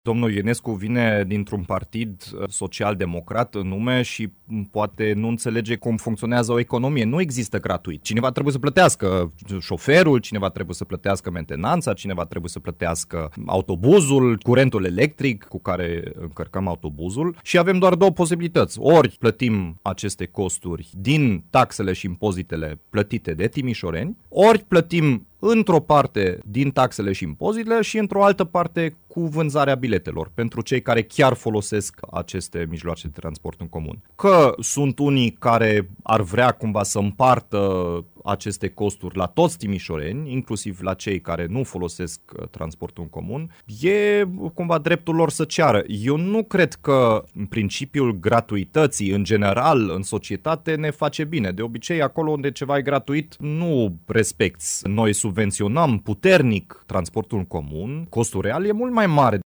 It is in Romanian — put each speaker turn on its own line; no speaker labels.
Domnul Ionescu vine dintr-un partid social-democrat în nume și poate nu înțelege cum funcționează o economie. Nu există gratuit. Cineva trebuie să plătească șoferul, cineva trebuie să plătească mentenanța, cineva trebuie să plătească autobuzul, curentul electric cu care încărcăm autobuzul și avem doar două posibilități. Ori plătim aceste costuri din taxele și impozitele plătite de timișoreni, ori plătim într-o parte din taxele și impozitele și într-o altă parte cu vânzarea biletelor pentru cei care chiar folosesc aceste mijloace de transport în comun. Că sunt unii care ar vrea cumva să împartă aceste costuri la toți timișoreni, inclusiv la cei care nu folosesc transportul în comun, e cumva dreptul lor să ceară. Eu nu cred că principiul gratuității în general în societate ne face bine. De obicei, acolo unde ceva e gratuit, nu respecti. Noi subvenționăm puternic transportul în comun, costul real e mult mai mare